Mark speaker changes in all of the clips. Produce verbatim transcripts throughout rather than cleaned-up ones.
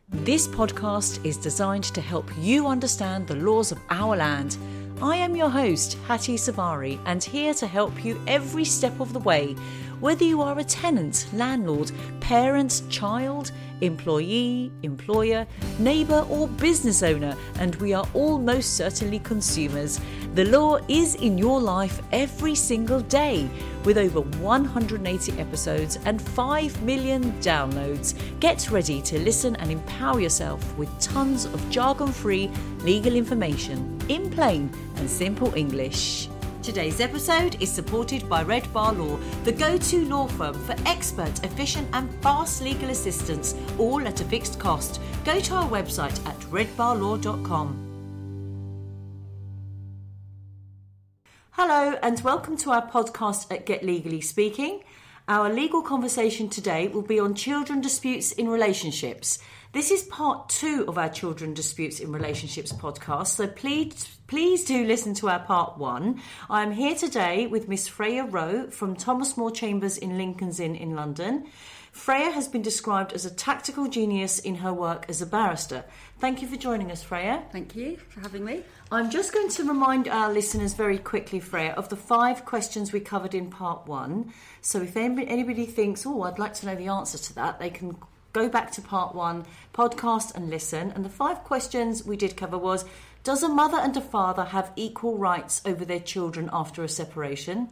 Speaker 1: This podcast is designed to help you understand the laws of our land. I am your host, Hattie Savari, and here to help you every step of the way. Whether you are a tenant, landlord, parent, child, employee, employer, neighbour or business owner, and we are all most certainly consumers. The law is in your life every single day. With over one hundred eighty episodes and five million downloads, get ready to listen and empower yourself with tons of jargon-free legal information in plain and simple English. Today's episode is supported by Red Bar Law, the go-to law firm for expert, efficient and fast legal assistance, all at a fixed cost. Go to our website at red bar law dot com. Hello and welcome to our podcast at Get Legally Speaking. Our legal conversation today will be on children disputes in relationships. This is part two of our Children Disputes in Relationships podcast, so please, please do listen to our part one. I'm here today with Miss Freya Rowe from Thomas More Chambers in Lincoln's Inn in London. Freya has been described as a tactical genius in her work as a barrister. Thank you for joining us, Freya.
Speaker 2: Thank you for having me.
Speaker 1: I'm just going to remind our listeners very quickly, Freya, of the five questions we covered in part one. So if anybody thinks, oh, I'd like to know the answer to that, they can go back to part one, podcast and listen. And the five questions we did cover was, does a mother and a father have equal rights over their children after a separation?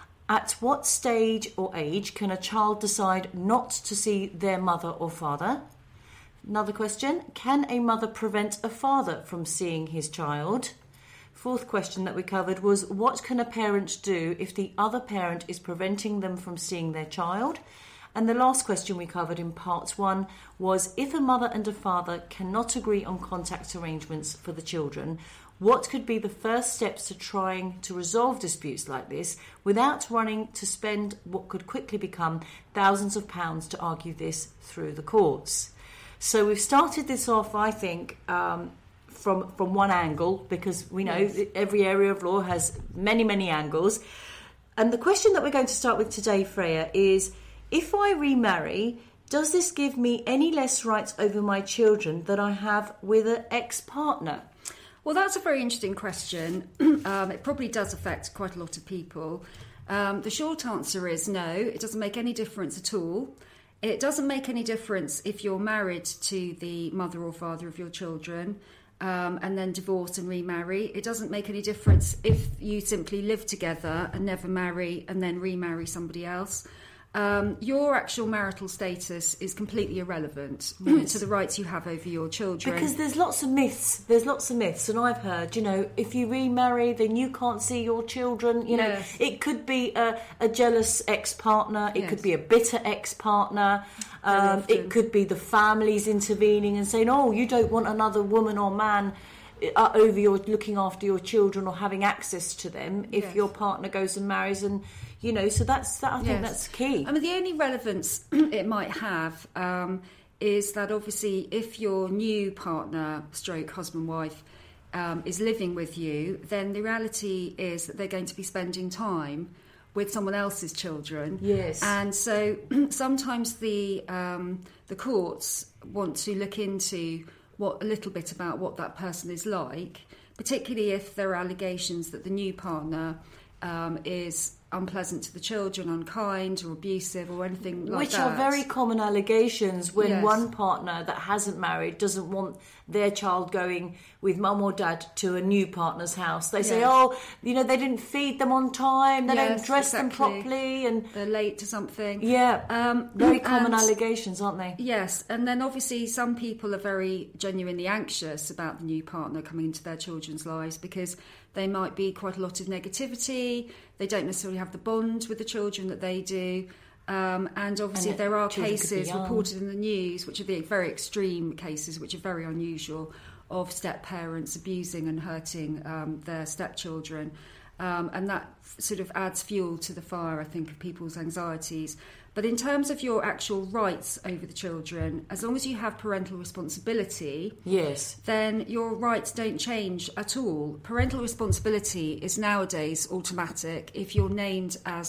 Speaker 1: At what stage or age can a child decide not to see their mother or father? Another question, can a mother prevent a father from seeing his child? Fourth question that we covered was, what can a parent do if the other parent is preventing them from seeing their child? And the last question we covered in part one was, if a mother and a father cannot agree on contact arrangements for the children, what could be the first steps to trying to resolve disputes like this without running to spend what could quickly become thousands of pounds to argue this through the courts? So we've started this off, I think, um, from from one angle, because we know yes. that every area of law has many, many angles. And the question that we're going to start with today, Freya, is, if I remarry, does this give me any less rights over my children than I have with an ex-partner?
Speaker 2: Well, that's a very interesting question. um, it probably does affect quite a lot of people. Um, the short answer is no, it doesn't make any difference at all. It doesn't make any difference if you're married to the mother or father of your children um, and then divorce and remarry. It doesn't make any difference if you simply live together and never marry and then remarry somebody else. Um, your actual marital status is completely irrelevant yes. to the rights you have over your children.
Speaker 1: Because there's lots of myths. There's lots of myths, and I've heard, you know, if you remarry, then you can't see your children. You know, yes. it could be a, a jealous ex-partner. It yes. could be a bitter ex-partner. Um, it could be the families intervening and saying, "Oh, you don't want another woman or man uh, over your looking after your children or having access to them if yes. your partner goes and marries." And you know, so that's that. I think yes. that's key.
Speaker 2: I mean, the only relevance it might have um, is that obviously, if your new partner, stroke husband, wife, um, is living with you, then the reality is that they're going to be spending time with someone else's children.
Speaker 1: Yes,
Speaker 2: and so sometimes the um, the courts want to look into what a little bit about what that person is like, particularly if there are allegations that the new partner um, is unpleasant to the children, unkind or abusive or anything like
Speaker 1: Which
Speaker 2: that.
Speaker 1: Which are very common allegations when
Speaker 2: yes.
Speaker 1: one partner that hasn't married doesn't want their child going with mum or dad to a new partner's house. They say, yes. oh, you know, they didn't feed them on time, they
Speaker 2: yes,
Speaker 1: don't dress
Speaker 2: exactly.
Speaker 1: them properly, and
Speaker 2: they're late to something.
Speaker 1: Yeah, um, very common
Speaker 2: and,
Speaker 1: allegations, aren't they?
Speaker 2: Yes, and then obviously some people are very genuinely anxious about the new partner coming into their children's lives because they might be quite a lot of negativity. They don't necessarily have the bond with the children that they do. Um, and obviously and there are cases reported in the news, which are the very extreme cases, which are very unusual, of step-parents abusing and hurting um, their stepchildren. Um, and that sort of adds fuel to the fire, I think, of people's anxieties. But in terms of your actual rights over the children, as long as you have parental responsibility,
Speaker 1: yes,
Speaker 2: then your rights don't change at all. Parental responsibility is nowadays automatic if you're named as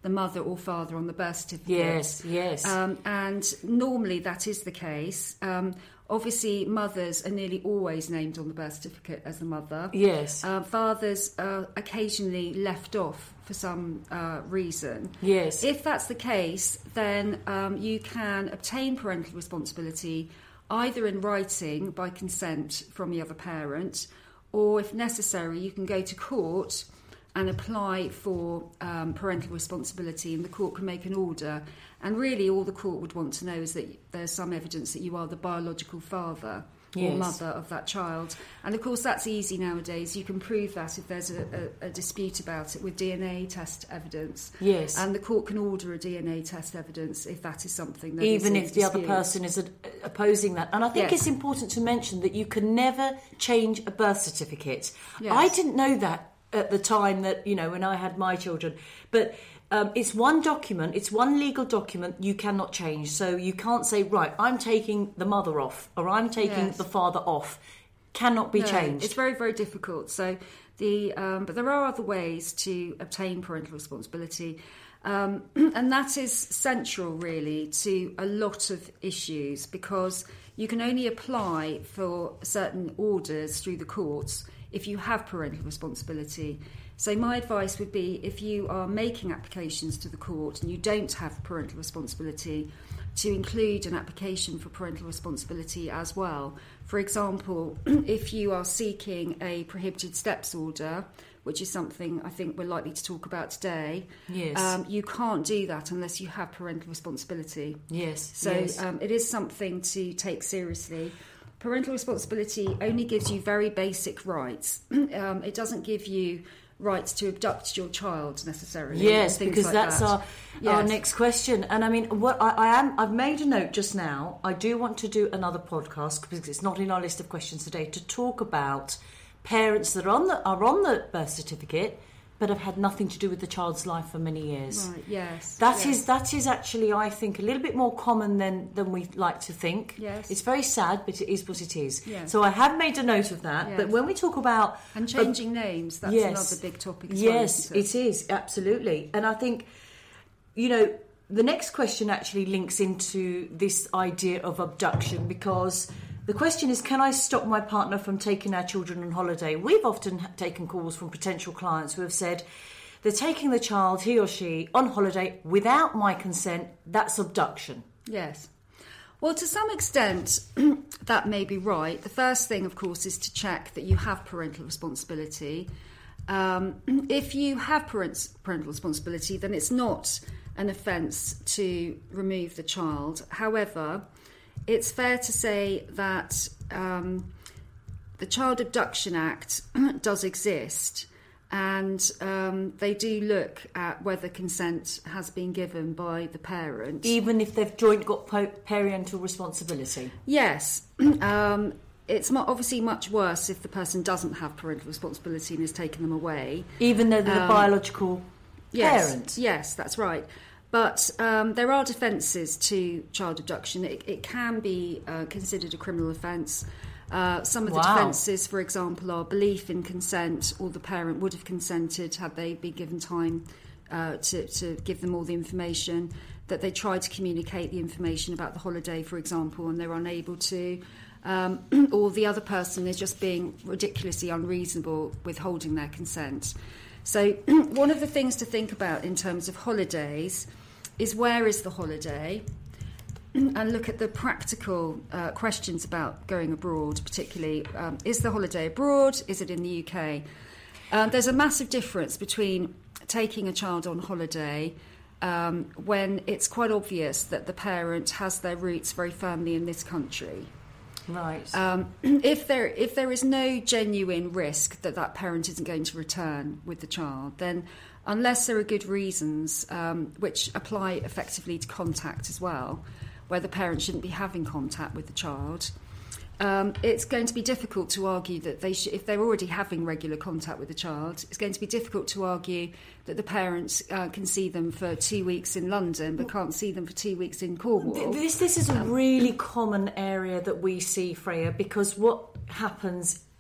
Speaker 2: the mother or father on the birth certificate.
Speaker 1: Yes, yes.
Speaker 2: Um, and normally that is the case. Um, obviously, mothers are nearly always named on the birth certificate as the mother.
Speaker 1: Yes.
Speaker 2: Uh, fathers are occasionally left off for some uh, reason.
Speaker 1: Yes.
Speaker 2: If that's the case, then um, you can obtain parental responsibility either in writing by consent from the other parent, or if necessary, you can go to court and apply for um, parental responsibility, and the court can make an order. And really all the court would want to know is that there's some evidence that you are the biological father
Speaker 1: yes.
Speaker 2: or mother of that child. And of course that's easy nowadays. You can prove that if there's a, a, a dispute about it with D N A test evidence.
Speaker 1: Yes.
Speaker 2: And the court can order a D N A test evidence if that is something that
Speaker 1: even
Speaker 2: is
Speaker 1: if the
Speaker 2: dispute.
Speaker 1: other person is opposing that. And I think
Speaker 2: Yes.
Speaker 1: it's important to mention that you can never change a birth certificate.
Speaker 2: Yes.
Speaker 1: I didn't know that at the time that, you know, when I had my children. But um, it's one document, it's one legal document you cannot change. So you can't say, right, I'm taking the mother off or I'm taking
Speaker 2: Yes.
Speaker 1: the father off. Cannot be
Speaker 2: No,
Speaker 1: changed.
Speaker 2: It's very, very difficult. So the um, but there are other ways to obtain parental responsibility. Um, and that is central, really, to a lot of issues, because you can only apply for certain orders through the courts if you have parental responsibility. So my advice would be, if you are making applications to the court and you don't have parental responsibility, to include an application for parental responsibility as well. For example, if you are seeking a prohibited steps order, which is something I think we're likely to talk about today,
Speaker 1: Yes.
Speaker 2: um, you can't do that unless you have parental responsibility.
Speaker 1: Yes.
Speaker 2: So
Speaker 1: yes.
Speaker 2: um, it is something to take seriously. Parental responsibility only gives you very basic rights. um, it doesn't give you rights to abduct your child necessarily.
Speaker 1: Yes,
Speaker 2: and things
Speaker 1: because
Speaker 2: like
Speaker 1: that's
Speaker 2: that.
Speaker 1: our
Speaker 2: Yes.
Speaker 1: our next question. And I mean, what I, I am, I've made a note just now. I do want to do another podcast because it's not in our list of questions today, to talk about parents that are on the are on the birth certificate but have had nothing to do with the child's life for many years.
Speaker 2: Right, yes.
Speaker 1: That
Speaker 2: yes.
Speaker 1: is that is actually, I think, a little bit more common than, than we like to think.
Speaker 2: Yes.
Speaker 1: It's very sad, but it is what it is.
Speaker 2: Yes.
Speaker 1: So I have made a note of that.
Speaker 2: Yes.
Speaker 1: But when we talk about...
Speaker 2: And changing names, that's
Speaker 1: yes.
Speaker 2: another big topic as
Speaker 1: yes,
Speaker 2: well.
Speaker 1: Yes, it is, absolutely. And I think, you know, the next question actually links into this idea of abduction, because... the question is, can I stop my partner from taking our children on holiday? We've often taken calls from potential clients who have said they're taking the child, he or she, on holiday without my consent. That's abduction.
Speaker 2: Yes. Well, to some extent, that may be right. The first thing, of course, is to check that you have parental responsibility. Um, if you have parent, parental responsibility, then it's not an offence to remove the child. However, it's fair to say that um, the Child Abduction Act does exist, and um, they do look at whether consent has been given by the parent.
Speaker 1: Even if they've joint got po- parental responsibility?
Speaker 2: Yes. Um, it's mo- obviously much worse if the person doesn't have parental responsibility and has taken them away.
Speaker 1: Even though they're
Speaker 2: Um,
Speaker 1: the biological
Speaker 2: yes,
Speaker 1: parent?
Speaker 2: Yes, that's right. But um, there are defences to child abduction. It, it can be uh, considered a criminal offence. Uh, some of the
Speaker 1: Wow.
Speaker 2: defences, for example, are belief in consent, or the parent would have consented had they been given time uh, to, to give them all the information, that they tried to communicate the information about the holiday, for example, and they're unable to, um, or the other person is just being ridiculously unreasonable withholding their consent. So one of the things to think about in terms of holidays is, where is the holiday? And look at the practical uh, questions about going abroad, particularly. Um, is the holiday abroad? Is it in the U K? Um, there's a massive difference between taking a child on holiday um, when it's quite obvious that the parent has their roots very firmly in this country.
Speaker 1: Right.
Speaker 2: Um, if there if there is no genuine risk that that parent isn't going to return with the child, then unless there are good reasons, um, which apply effectively to contact as well, where the parent shouldn't be having contact with the child, um, it's going to be difficult to argue that they should, if they're already having regular contact with the child, it's going to be difficult to argue that the parents uh, can see them for two weeks in London but can't see them for two weeks in Cornwall.
Speaker 1: This this is a really common area that we see, Freya, because what happens,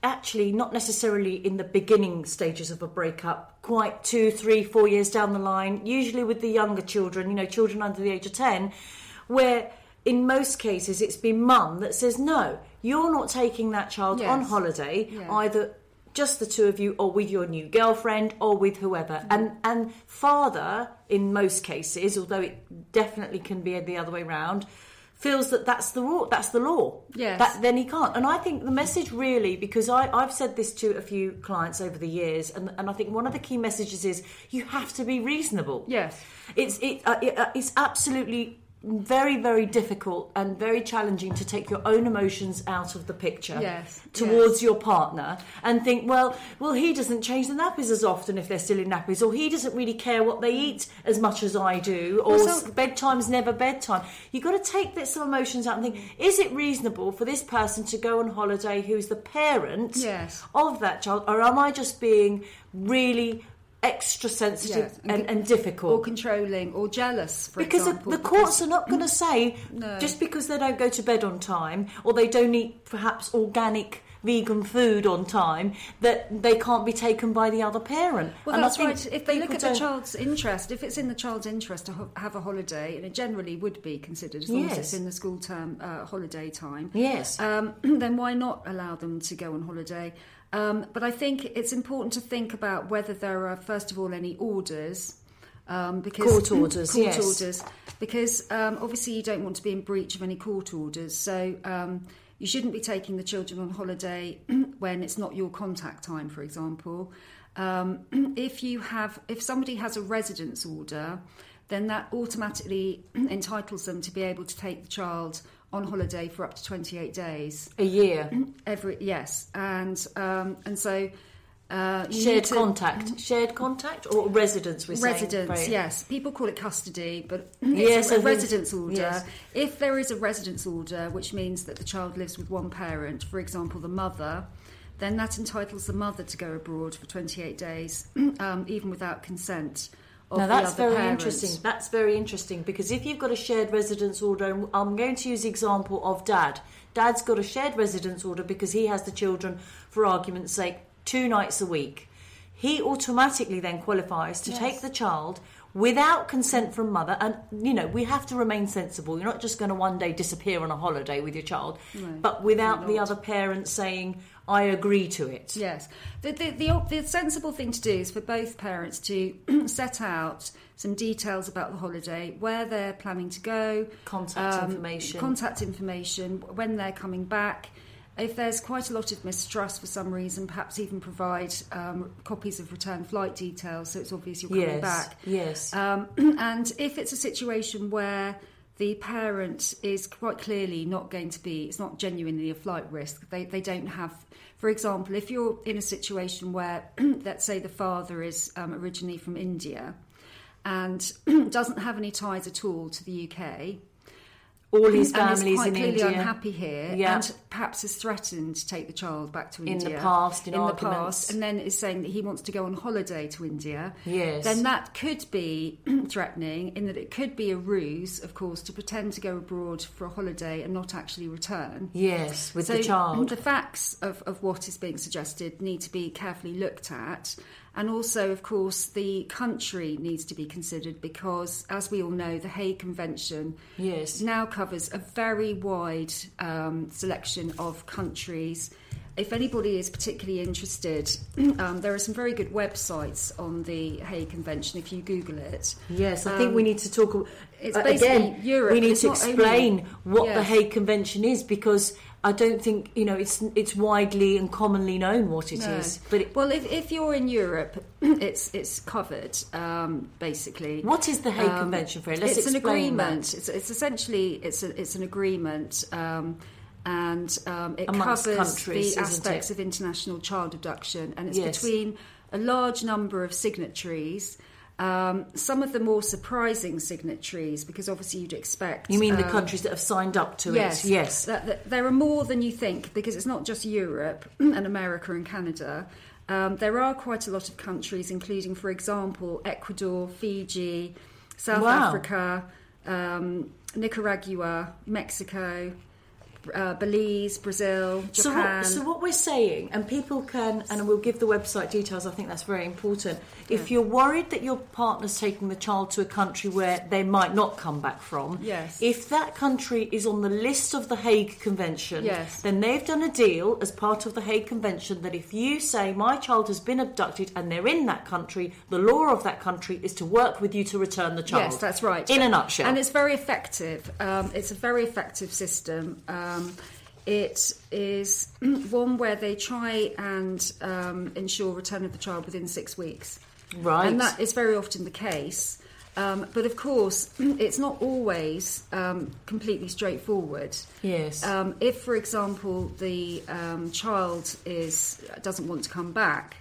Speaker 1: actually not necessarily in the beginning stages of a breakup, quite two, three, four years down the line, usually with the younger children, you know, children under the age of ten, where in most cases it's been mum that says, no, you're not taking that child yes. on holiday, yeah. either just the two of you or with your new girlfriend or with whoever. Mm. And and father, in most cases, although it definitely can be the other way around, feels that that's the law. That's the law.
Speaker 2: Yes.
Speaker 1: That, then he can't. And I think the message really, because I, I've said this to a few clients over the years, and, and I think one of the key messages is you have to be reasonable.
Speaker 2: Yes.
Speaker 1: It's it, uh, it uh, it's absolutely very, very difficult and very challenging to take your own emotions out of the picture
Speaker 2: yes,
Speaker 1: towards
Speaker 2: yes.
Speaker 1: your partner and think, well, well, he doesn't change the nappies as often if they're still in nappies, or he doesn't really care what they eat as much as I do, or well, so, bedtime's never bedtime. You've got to take bits of emotions out and think, is it reasonable for this person to go on holiday who's the parent
Speaker 2: yes.
Speaker 1: of that child, or am I just being really extra sensitive yeah. and, and, and difficult,
Speaker 2: or controlling, or jealous, for
Speaker 1: because
Speaker 2: example,
Speaker 1: the, the
Speaker 2: because
Speaker 1: courts are not going to say
Speaker 2: no.
Speaker 1: just because they don't go to bed on time or they don't eat perhaps organic vegan food on time that they can't be taken by the other parent.
Speaker 2: Well,
Speaker 1: and
Speaker 2: that's
Speaker 1: I think
Speaker 2: right. If they look at the
Speaker 1: don't...
Speaker 2: child's interest, if it's in the child's interest to ho- have a holiday, and it generally would be considered as long
Speaker 1: yes.
Speaker 2: as it's in the school term uh, holiday time,
Speaker 1: yes,
Speaker 2: um, then why not allow them to go on holiday? Um, but I think it's important to think about whether there are, first of all, any orders. Um, because
Speaker 1: court orders,
Speaker 2: court
Speaker 1: yes.
Speaker 2: orders, because um, obviously you don't want to be in breach of any court orders. So um, you shouldn't be taking the children on holiday when it's not your contact time, for example. Um, if you have, if somebody has a residence order, then that automatically entitles them to be able to take the child on holiday for up to twenty-eight days
Speaker 1: a year.
Speaker 2: Every yes, and um, and so uh, you
Speaker 1: shared
Speaker 2: need to,
Speaker 1: contact, shared contact, or residence. We're
Speaker 2: residence,
Speaker 1: saying,
Speaker 2: yes. People call it custody, but
Speaker 1: yes,
Speaker 2: it's a, a residence order.
Speaker 1: Yes.
Speaker 2: If there is a residence order, which means that the child lives with one parent, for example, the mother, then that entitles the mother to go abroad for twenty-eight days, um, even without consent.
Speaker 1: Now that's
Speaker 2: very
Speaker 1: parents. interesting. That's very interesting because if you've got a shared residence order, and I'm going to use the example of Dad. Dad's got a shared residence order because he has the children, for argument's sake, two nights a week. He automatically then qualifies to yes. take the child without consent from mother. And, you know, we have to remain sensible. You're not just going to one day disappear on a holiday with your child, no, but without the other parent saying, I agree to it.
Speaker 2: Yes. The, the, the, the sensible thing to do is for both parents to set out some details about the holiday, where they're planning to go.
Speaker 1: Contact um, information.
Speaker 2: Contact information, when they're coming back. If there's quite a lot of mistrust for some reason, perhaps even provide um, copies of return flight details so it's obvious you're coming
Speaker 1: yes,
Speaker 2: back.
Speaker 1: Yes.
Speaker 2: Um, and if it's a situation where the parent is quite clearly not going to be, it's not genuinely a flight risk, they, they don't have, for example, if you're in a situation where, let's say the father is um, originally from India and doesn't have any ties at all to the U K,
Speaker 1: all his family's
Speaker 2: and is quite
Speaker 1: in
Speaker 2: clearly
Speaker 1: India.
Speaker 2: unhappy here,
Speaker 1: yeah.
Speaker 2: and perhaps has threatened to take the child back to
Speaker 1: in
Speaker 2: India
Speaker 1: in the past, in,
Speaker 2: in the
Speaker 1: arguments.
Speaker 2: past, and then is saying that he wants to go on holiday to India.
Speaker 1: Yes,
Speaker 2: then that could be threatening, in that it could be a ruse, of course, to pretend to go abroad for a holiday and not actually return.
Speaker 1: Yes, with
Speaker 2: so
Speaker 1: the child.
Speaker 2: The facts of, of what is being suggested need to be carefully looked at. And also, of course, the country needs to be considered because, as we all know, the Hague Convention
Speaker 1: yes.
Speaker 2: now covers a very wide um, selection of countries. If anybody is particularly interested, um, there are some very good websites on the Hague Convention if you Google it.
Speaker 1: Yes, I
Speaker 2: um,
Speaker 1: think we need to talk...
Speaker 2: It's
Speaker 1: uh,
Speaker 2: basically
Speaker 1: again,
Speaker 2: Europe.
Speaker 1: We need
Speaker 2: it's
Speaker 1: to explain
Speaker 2: only,
Speaker 1: what
Speaker 2: yes.
Speaker 1: the Hague Convention is because... I don't think, you know, it's it's widely and commonly known what it
Speaker 2: no.
Speaker 1: is. But it,
Speaker 2: well, if, if you're in Europe, it's it's covered, um, basically.
Speaker 1: What is the Hague
Speaker 2: um,
Speaker 1: Convention for? Let's
Speaker 2: it's an agreement.
Speaker 1: That.
Speaker 2: It's, it's essentially it's a, it's an agreement, um, and um, it
Speaker 1: Amongst
Speaker 2: covers the
Speaker 1: it?
Speaker 2: aspects of international child abduction, and it's
Speaker 1: yes.
Speaker 2: between a large number of signatories. Um, some of the more surprising signatories, because obviously you'd expect...
Speaker 1: You mean
Speaker 2: um,
Speaker 1: the countries that have signed up to
Speaker 2: yes,
Speaker 1: it? Yes.
Speaker 2: That, that there are more than you think, because it's not just Europe and America and Canada. Um, there are quite a lot of countries, including, for example, Ecuador, Fiji, South
Speaker 1: wow.
Speaker 2: Africa, um, Nicaragua, Mexico, uh, Belize, Brazil, Japan.
Speaker 1: So what, so what we're saying, and people can, and we'll give the website details, I think that's very important. If yeah. you're worried that your partner's taking the child to a country where they might not come back from,
Speaker 2: yes.
Speaker 1: if that country is on the list of the Hague Convention,
Speaker 2: yes.
Speaker 1: then they've done a deal as part of the Hague Convention that if you say my child has been abducted and they're in that country, the law of that country is to work with you to return the child.
Speaker 2: Yes, that's right.
Speaker 1: In a nutshell.
Speaker 2: And it's very effective. Um, it's a very effective system. Um, it is one where they try and um, ensure return of the child within six weeks.
Speaker 1: Right.
Speaker 2: And that is very often the case. Um, but of course, it's not always um, completely straightforward.
Speaker 1: Yes.
Speaker 2: Um, if, for example, the um, child is doesn't want to come back,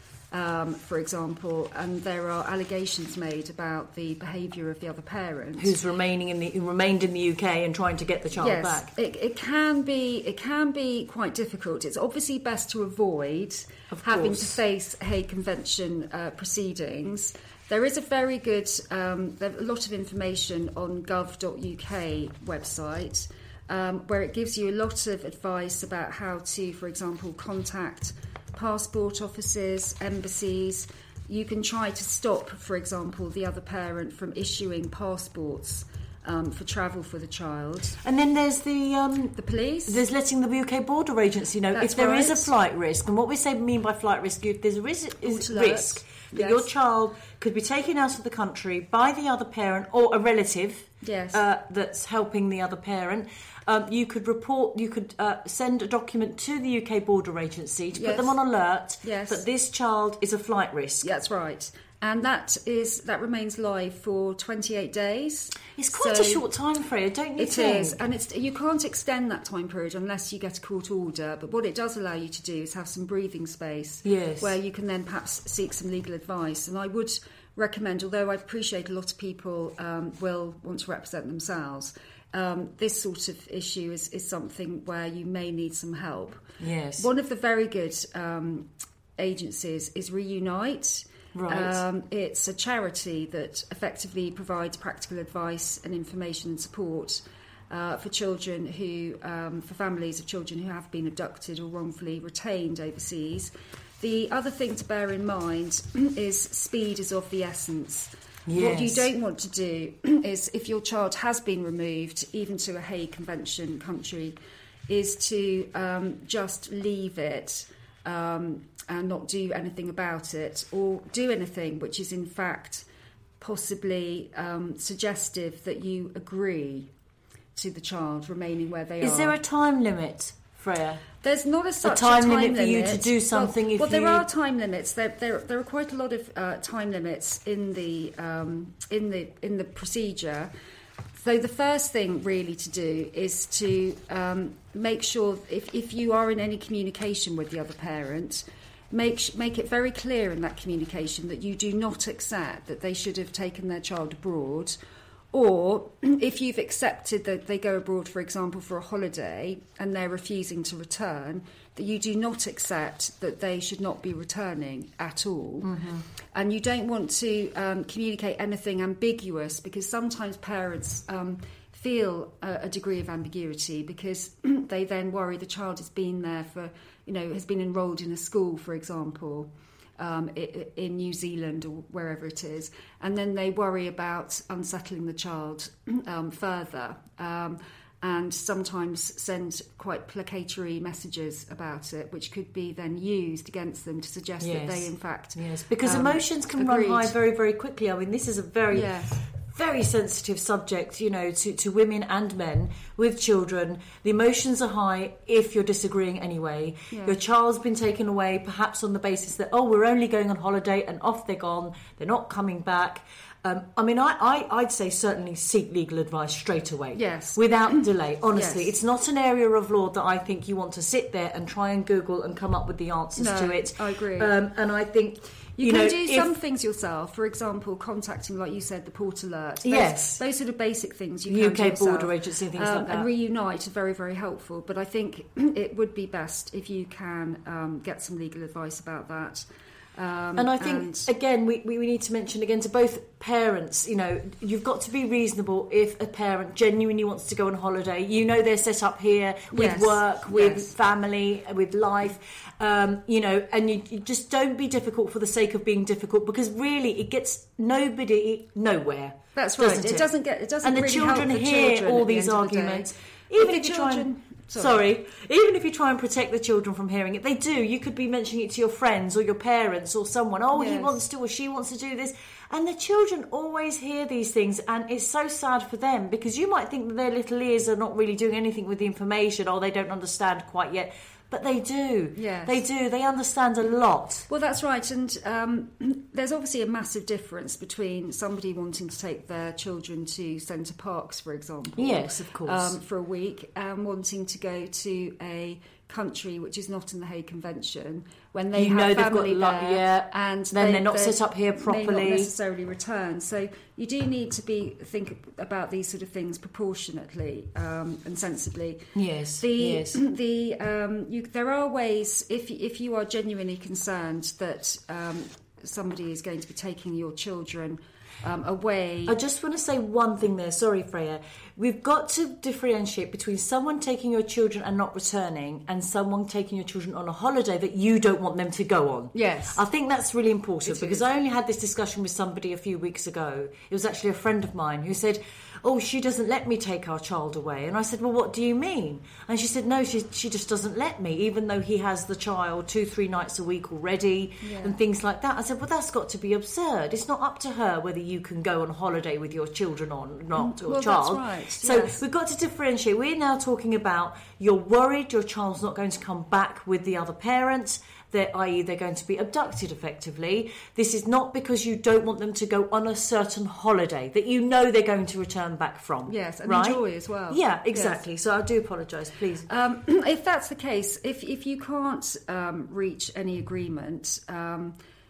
Speaker 2: Um, for example, and there are allegations made about the behaviour of the other parent,
Speaker 1: who's remaining in the who remained in the U K and trying to get the child
Speaker 2: yes,
Speaker 1: back.
Speaker 2: It, it can be it can be quite difficult. It's obviously best to avoid
Speaker 1: of
Speaker 2: having
Speaker 1: course.
Speaker 2: to face Hague Convention uh, proceedings. There is a very good um, there's a lot of information on gov dot U K website um, where it gives you a lot of advice about how to, for example, contact passport offices, embassies. You can try to stop, for example, the other parent from issuing passports um, for travel for the child.
Speaker 1: And then there's the um,
Speaker 2: the police.
Speaker 1: There's letting the U K Border Agency know
Speaker 2: That's
Speaker 1: if there
Speaker 2: right.
Speaker 1: is a flight risk. And what we say mean by flight risk, if there's a risk, is risk that
Speaker 2: yes.
Speaker 1: your child could be taken out of the country by the other parent or a relative
Speaker 2: yes.
Speaker 1: uh, that's helping the other parent. Um, you could report, you could uh, send a document to the U K Border Agency to
Speaker 2: yes.
Speaker 1: put them on alert
Speaker 2: yes.
Speaker 1: that this child is a flight risk.
Speaker 2: That's right. And that is that remains live for twenty-eight days.
Speaker 1: It's quite
Speaker 2: so
Speaker 1: a short time frame, don't you
Speaker 2: it
Speaker 1: think?
Speaker 2: It is, and it's you can't extend that time period unless you get a court order. But what it does allow you to do is have some breathing space,
Speaker 1: yes.
Speaker 2: where you can then perhaps seek some legal advice. And I would recommend, although I appreciate a lot of people um, will want to represent themselves, um, this sort of issue is, is something where you may need some help.
Speaker 1: Yes.
Speaker 2: One of the very good um, agencies is Reunite.
Speaker 1: Right.
Speaker 2: Um, it's a charity that effectively provides practical advice and information and support uh, for children who, um, for families of children who have been abducted or wrongfully retained overseas. The other thing to bear in mind is speed is of the essence.
Speaker 1: Yes.
Speaker 2: What you don't want to do is, if your child has been removed, even to a Hague Convention country, is to um, just leave it um, and not do anything about it, or do anything which is in fact possibly um, suggestive that you agree to the child remaining where they
Speaker 1: is
Speaker 2: are.
Speaker 1: Is there a time limit, Freya?
Speaker 2: There's not a such
Speaker 1: a time,
Speaker 2: a time
Speaker 1: limit,
Speaker 2: limit
Speaker 1: for you to do something.
Speaker 2: Well,
Speaker 1: if
Speaker 2: well there
Speaker 1: you...
Speaker 2: are time limits. There, there, there are quite a lot of uh, time limits in the um, in the in the procedure. So the first thing really to do is to um, make sure if, if you are in any communication with the other parent, make make it very clear in that communication that you do not accept that they should have taken their child abroad. Or if you've accepted that they go abroad, for example, for a holiday and they're refusing to return, that you do not accept that they should not be returning at all. Mm-hmm. And you don't want to um, communicate anything ambiguous, because sometimes parents um, feel a, a degree of ambiguity because they then worry the child has been there for, you know, has been enrolled in a school, for example, Um, in New Zealand or wherever it is, and then they worry about unsettling the child um, further, um, and sometimes send quite placatory messages about it, which could be then used against them to suggest
Speaker 1: yes.
Speaker 2: that they in fact
Speaker 1: yes because
Speaker 2: um,
Speaker 1: emotions can
Speaker 2: agreed.
Speaker 1: run high very very quickly. I mean, this is a very
Speaker 2: yes.
Speaker 1: very sensitive subject, you know, to, to women and men with children. The emotions are high if you're disagreeing anyway.
Speaker 2: Yeah.
Speaker 1: Your child's been taken away, perhaps on the basis that, oh, we're only going on holiday, and off they're gone. They're not coming back. Um, I mean, I, I, I'd say certainly seek legal advice straight away.
Speaker 2: Yes.
Speaker 1: Without delay, honestly.
Speaker 2: Yes.
Speaker 1: It's not an area of law that I think you want to sit there and try and Google and come up with the answers
Speaker 2: no,
Speaker 1: to it.
Speaker 2: I agree.
Speaker 1: Um, and I think...
Speaker 2: You,
Speaker 1: you
Speaker 2: can
Speaker 1: know,
Speaker 2: do
Speaker 1: if,
Speaker 2: some things yourself, for example, contacting, like you said, the Port Alert. Those,
Speaker 1: yes.
Speaker 2: Those sort of basic things you
Speaker 1: U
Speaker 2: can
Speaker 1: K
Speaker 2: do yourself.
Speaker 1: Border Agency, things
Speaker 2: um,
Speaker 1: like that.
Speaker 2: And Reunite are very, very helpful. But I think it would be best if you can um, get some legal advice about that. Um,
Speaker 1: and I think,
Speaker 2: and,
Speaker 1: again, we, we need to mention again to both parents, you know, you've got to be reasonable if a parent genuinely wants to go on holiday. You know they're set up here with
Speaker 2: yes,
Speaker 1: work, with
Speaker 2: yes.
Speaker 1: family, with life, um, you know, and you, you just don't be difficult for the sake of being difficult, because really it gets nobody nowhere.
Speaker 2: That's right.
Speaker 1: Doesn't it?
Speaker 2: it doesn't get. It doesn't
Speaker 1: and the
Speaker 2: really
Speaker 1: children
Speaker 2: help the
Speaker 1: hear
Speaker 2: children
Speaker 1: all
Speaker 2: at the
Speaker 1: these
Speaker 2: end of the
Speaker 1: arguments.
Speaker 2: day.
Speaker 1: Even
Speaker 2: If
Speaker 1: if
Speaker 2: the
Speaker 1: you try and,
Speaker 2: children- Sorry.
Speaker 1: sorry, even if you try and protect the children from hearing it, they do. You could be mentioning it to your friends or your parents or someone. Oh, he
Speaker 2: Yes.
Speaker 1: wants to or she wants to do this. And the children always hear these things, and it's so sad for them, because you might think that their little ears are not really doing anything with the information, or they don't understand quite yet. But they do.
Speaker 2: Yes.
Speaker 1: They do. They understand a lot.
Speaker 2: Well, that's right. And um, there's obviously a massive difference between somebody wanting to take their children to Centre Parks, for example.
Speaker 1: Yes, of course.
Speaker 2: Um, for a week, and wanting to go to a country which is not in the Hague Convention, when they
Speaker 1: You
Speaker 2: have
Speaker 1: know they've
Speaker 2: family
Speaker 1: got lo-
Speaker 2: there,
Speaker 1: yeah,
Speaker 2: and
Speaker 1: then
Speaker 2: they,
Speaker 1: they're not
Speaker 2: they
Speaker 1: set up here
Speaker 2: may
Speaker 1: properly.
Speaker 2: not necessarily return. So you do need to be think about these sort of things proportionately um, and sensibly.
Speaker 1: Yes,
Speaker 2: The
Speaker 1: yes.
Speaker 2: the um, you, there are ways, if if you are genuinely concerned that um, somebody is going to be taking your children um, away.
Speaker 1: I just want to say one thing there. Sorry, Freya. We've got to differentiate between someone taking your children and not returning, and someone taking your children on a holiday that you don't want them to go on.
Speaker 2: Yes.
Speaker 1: I think that's really important,
Speaker 2: It
Speaker 1: because
Speaker 2: is.
Speaker 1: I only had this discussion with somebody a few weeks ago. It was actually a friend of mine who said, oh, she doesn't let me take our child away. And I said, well, what do you mean? And she said, no, she, she just doesn't let me, even though he has the child two, three nights a week already
Speaker 2: Yeah.
Speaker 1: and things like that. I said, well, that's got to be absurd. It's not up to her whether you can go on holiday with your children or not, or
Speaker 2: Well, that's
Speaker 1: child.
Speaker 2: right,
Speaker 1: So
Speaker 2: yes.
Speaker 1: we've got to differentiate. We're now talking about you're worried your child's not going to come back with the other parent, that that is they're going to be abducted effectively. This is not because you don't want them to go on a certain holiday that you know they're going to return back from.
Speaker 2: Yes, and
Speaker 1: right?
Speaker 2: enjoy as well.
Speaker 1: Yeah, exactly. So I do apologise, please.
Speaker 2: Um, if that's the case, if if you can't um, reach any agreement, um,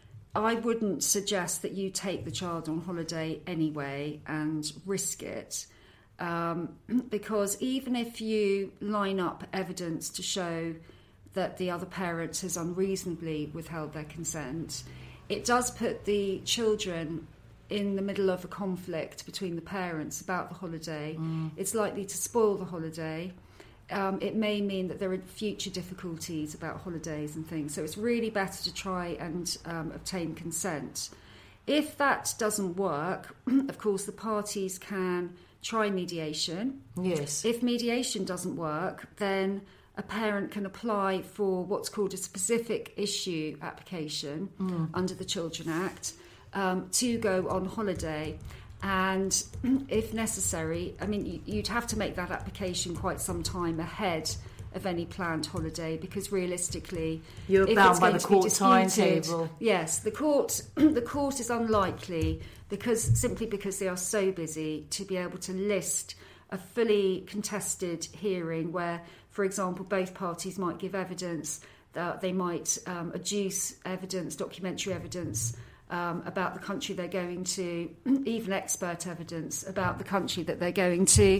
Speaker 2: I wouldn't suggest that you take the child on holiday anyway and risk it, um, because even if you line up evidence to show that the other parent has unreasonably withheld their consent, it does put the children in the middle of a conflict between the parents about the holiday. Mm. It's likely to spoil the holiday. Um, it may mean that there are future difficulties about holidays and things. So it's really better to try and um, obtain consent. If that doesn't work, of course, the parties can try mediation.
Speaker 1: Yes.
Speaker 2: If mediation doesn't work, then a parent can apply for what's called a specific issue application mm. under the Children Act um, to go on holiday. And if necessary, I mean, you'd have to make that application quite some time ahead of any planned holiday, because realistically,
Speaker 1: you're
Speaker 2: if
Speaker 1: bound
Speaker 2: it's
Speaker 1: by
Speaker 2: going
Speaker 1: the
Speaker 2: to be
Speaker 1: court
Speaker 2: disputed,
Speaker 1: timetable.
Speaker 2: Yes, the court the court is unlikely, because simply because they are so busy, to be able to list a fully contested hearing where, for example, both parties might give evidence, that they might um, adduce evidence, documentary evidence um, about the country they're going to, even expert evidence about the country that they're going to,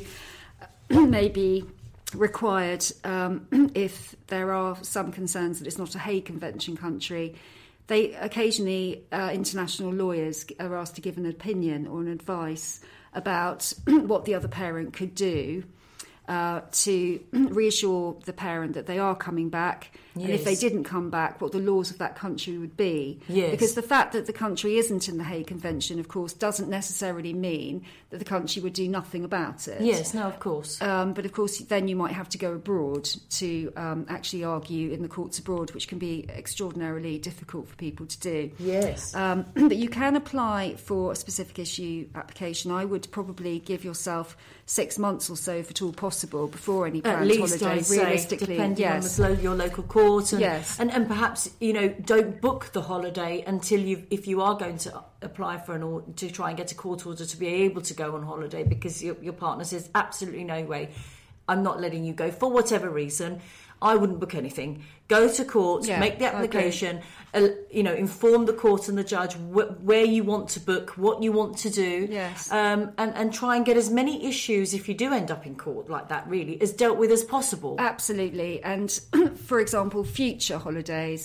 Speaker 2: may be required um, if there are some concerns that it's not a Hague Convention country. They occasionally, uh, international lawyers are asked to give an opinion or an advice about what the other parent could do uh, to reassure the parent that they are coming back. Yes. And if they didn't come back, what the laws of that country would be.
Speaker 1: Yes.
Speaker 2: Because the fact that the country isn't in the Hague Convention, of course, doesn't necessarily mean that the country would do nothing about it.
Speaker 1: Yes, no, of course.
Speaker 2: Um, but of course, then you might have to go abroad to um, actually argue in the courts abroad, which can be extraordinarily difficult for people to do.
Speaker 1: Yes.
Speaker 2: Um, but you can apply for a specific issue application. I would probably give yourself six months or so, if at all possible, before any planned
Speaker 1: At least,
Speaker 2: holiday.
Speaker 1: I'd say,
Speaker 2: realistically,
Speaker 1: depending
Speaker 2: yes.
Speaker 1: on the, your local court, and,
Speaker 2: yes.
Speaker 1: and and perhaps, you know, don't book the holiday until you, if you are going to apply for an order, to try and get a court order to be able to go on holiday, because your, your partner says absolutely no way, I'm not letting you go for whatever reason. I wouldn't book anything. Go to court,
Speaker 2: yeah,
Speaker 1: make the application, uh, you know, inform the court and the judge wh- where you want to book, what you want to do,
Speaker 2: yes.
Speaker 1: um, and, and try and get as many issues, if you do end up in court like that, really, as dealt with as possible.
Speaker 2: Absolutely. And, for example, future holidays,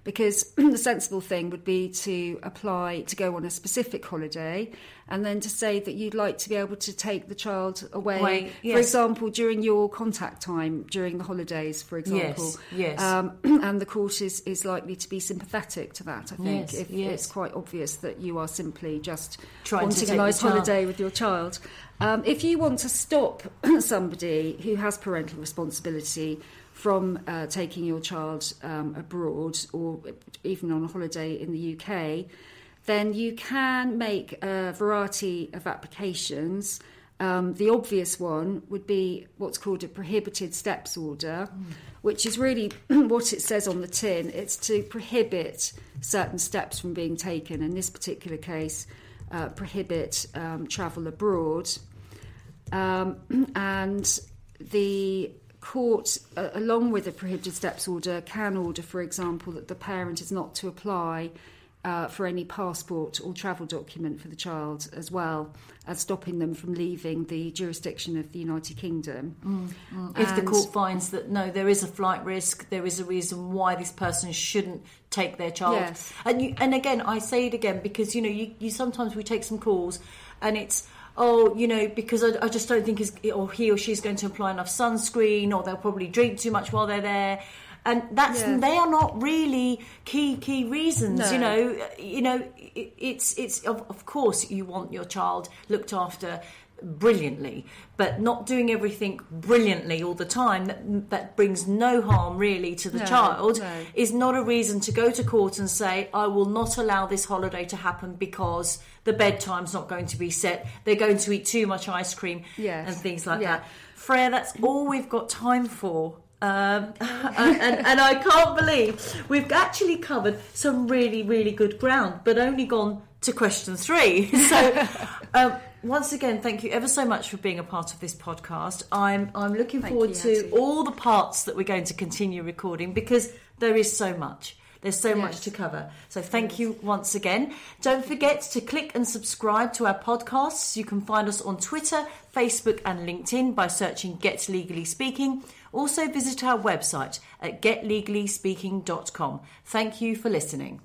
Speaker 2: because the sensible thing would be to apply to go on a specific holiday, and then to say that you'd like to be able to take the child away,
Speaker 1: Wait, yes.
Speaker 2: for example, during your contact time, during the holidays, for example.
Speaker 1: Yes, yes.
Speaker 2: Um, and the court is, is likely to be sympathetic to that, I think,
Speaker 1: Yes,
Speaker 2: if
Speaker 1: yes.
Speaker 2: it's quite obvious that you are simply just
Speaker 1: Trying to
Speaker 2: wanting a
Speaker 1: take
Speaker 2: nice
Speaker 1: the child.
Speaker 2: holiday with your child. Um, if you want to stop somebody who has parental responsibility from uh, taking your child um, abroad or even on a holiday in the U K, then you can make a variety of applications. Um, the obvious one would be what's called a prohibited steps order, mm. which is really what it says on the tin. It's to prohibit certain steps from being taken. In this particular case, uh, prohibit um, travel abroad. Um, and the court, uh, along with a prohibited steps order, can order, for example, that the parent is not to apply uh, for any passport or travel document for the child, as well as stopping them from leaving the jurisdiction of the United Kingdom.
Speaker 1: Mm, mm. If the court finds that, no, there is a flight risk, there is a reason why this person shouldn't take their child.
Speaker 2: Yes.
Speaker 1: And, you, and again, I say it again, because, you know, you, you sometimes we take some calls and it's, oh, you know, because I, I just don't think he's, or he or she's going to apply enough sunscreen, or they'll probably drink too much while they're there. And that's
Speaker 2: Yeah.
Speaker 1: they are not really key key reasons.
Speaker 2: No.
Speaker 1: You know, you know, it, it's it's of, of course you want your child looked after brilliantly, but not doing everything brilliantly all the time that that brings no harm really to the
Speaker 2: No,
Speaker 1: child
Speaker 2: no.
Speaker 1: is not a reason to go to court and say, I will not allow this holiday to happen because the bedtime's not going to be set, they're going to eat too much ice cream,
Speaker 2: Yes.
Speaker 1: and things like
Speaker 2: Yeah.
Speaker 1: that. Freya, that's all we've got time for. Um, and, and, and I can't believe we've actually covered some really, really good ground, but only gone to question three. So, um, once again, thank you ever so much for being a part of this podcast. I'm I'm looking
Speaker 2: Thank
Speaker 1: forward
Speaker 2: you,
Speaker 1: to
Speaker 2: Hattie.
Speaker 1: all the parts that we're going to continue recording, because there is so much. There's so much
Speaker 2: Yes.
Speaker 1: to cover. So thank you once again. Don't forget to click and subscribe to our podcasts. You can find us on Twitter, Facebook and LinkedIn by searching Get Legally Speaking. Also visit our website at get legally speaking dot com. Thank you for listening.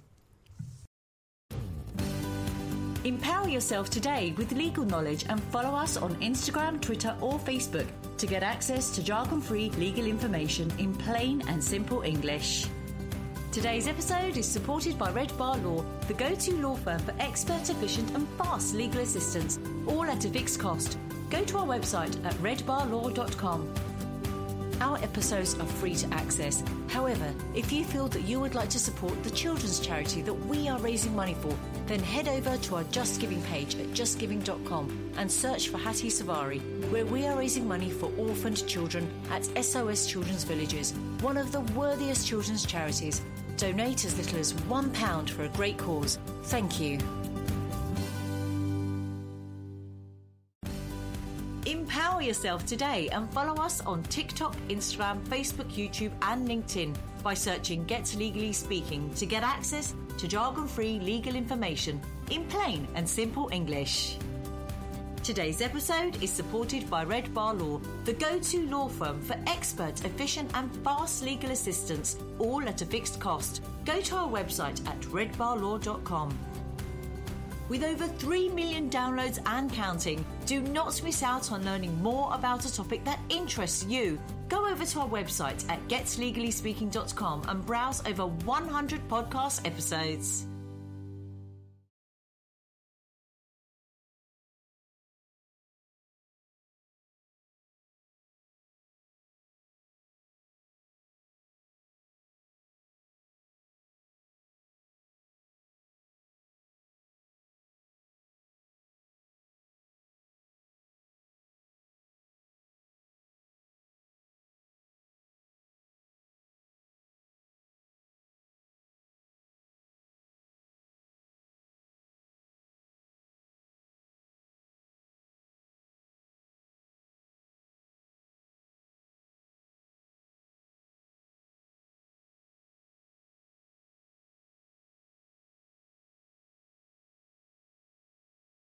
Speaker 1: Empower yourself today with legal knowledge and follow us on Instagram, Twitter or Facebook to get access to jargon-free legal information in plain and simple English. Today's episode is supported by Red Bar Law, the go-to law firm for expert, efficient and fast legal assistance, all at a fixed cost. Go to our website at red bar law dot com. Our episodes are free to access. However, if you feel that you would like to support the children's charity that we are raising money for, then head over to our Just Giving page at just giving dot com and search for Hattie Savari, where we are raising money for orphaned children at S O S Children's Villages, one of the worthiest children's charities. Donate as little as one pound for a great cause. Thank you. Empower yourself today and follow us on TikTok, Instagram, Facebook, YouTube and LinkedIn by searching Get Legally Speaking to get access to jargon-free legal information in plain and simple English. Today's episode is supported by Red Bar Law, the go-to law firm for expert, efficient and fast legal assistance, all at a fixed cost. Go to our website at red bar law dot com. With over three million downloads and counting, do not miss out on learning more about a topic that interests you. Go over to our website at get legally speaking dot com and browse over one hundred podcast episodes.